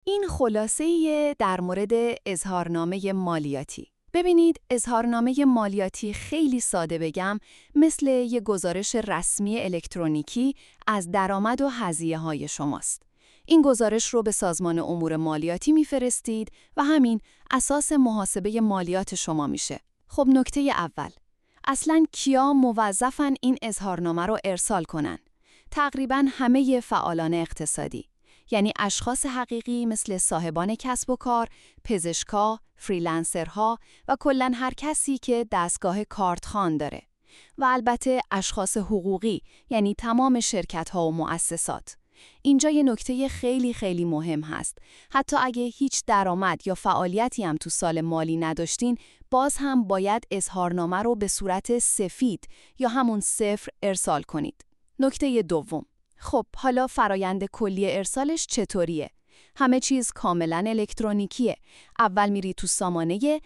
این خلاصه‌ای در مورد اظهارنامه مالیاتی. ببینید، اظهارنامه مالیاتی خیلی ساده بگم مثل یک گزارش رسمی الکترونیکی از درآمد و هزینه‌های شماست. این گزارش رو به سازمان امور مالیاتی میفرستید و همین اساس محاسبه مالیات شما میشه. خب نکته اول، اصلاً کیا موظفن این اظهارنامه رو ارسال کنن؟ تقریباً همه فعالان اقتصادی. یعنی اشخاص حقیقی مثل صاحبان کسب و کار، پزشکا، فریلنسرها و کلاً هر کسی که دستگاه کارتخوان داره. و البته اشخاص حقوقی، یعنی تمام شرکت‌ها و مؤسسات. اینجا یه نکته خیلی مهم هست. حتی اگه هیچ درآمد یا فعالیتی هم تو سال مالی نداشتین، باز هم باید اظهارنامه رو به صورت سفید یا همون صفر ارسال کنید. نکته دوم، خب حالا فرایند کلی ارسالش چطوریه؟ همه چیز کاملا الکترونیکیه. اول میری تو سامانه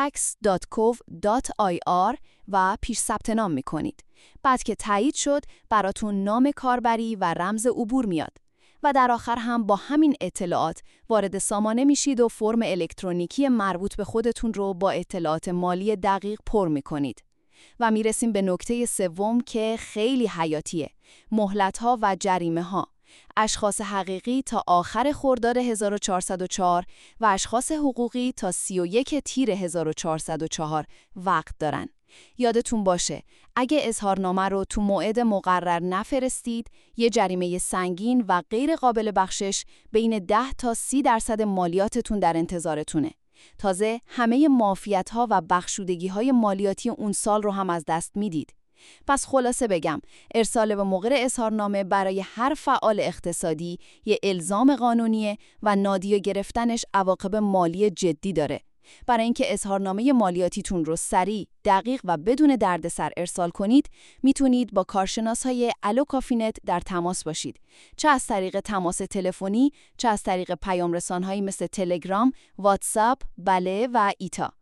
tax.gov.ir و پیش ثبت نام میکنید. بعد که تایید شد، براتون نام کاربری و رمز عبور میاد. و در آخر هم با همین اطلاعات وارد سامانه میشید و فرم الکترونیکی مربوط به خودتون رو با اطلاعات مالی دقیق پر میکنید. و میرسیم به نکته سوم که خیلی حیاتیه. مهلت‌ها و جریمه‌ها. اشخاص حقیقی تا آخر خرداد 1404 و اشخاص حقوقی تا 31 تیر 1404 وقت دارن. یادتون باشه، اگه اظهارنامه رو تو موعد مقرر نفرستید، یه جریمه سنگین و غیر قابل بخشش بین 10 تا 30% مالیاتتون در انتظارتونه. تازه همه معافیت‌ها و بخشودگی‌های مالیاتی اون سال رو هم از دست میدید. پس خلاصه بگم، ارسال به موقع اظهارنامه برای هر فعال اقتصادی یه الزام قانونیه و نادیده گرفتنش عواقب مالی جدی داره. برای اینکه اظهارنامه مالیاتیتون رو سریع، دقیق و بدون دردسر ارسال کنید، میتونید با کارشناسای الوکافینت در تماس باشید. چه از طریق تماس تلفنی، چه از طریق پیام رسانهایی مثل تلگرام، واتساپ، بله و ایتا.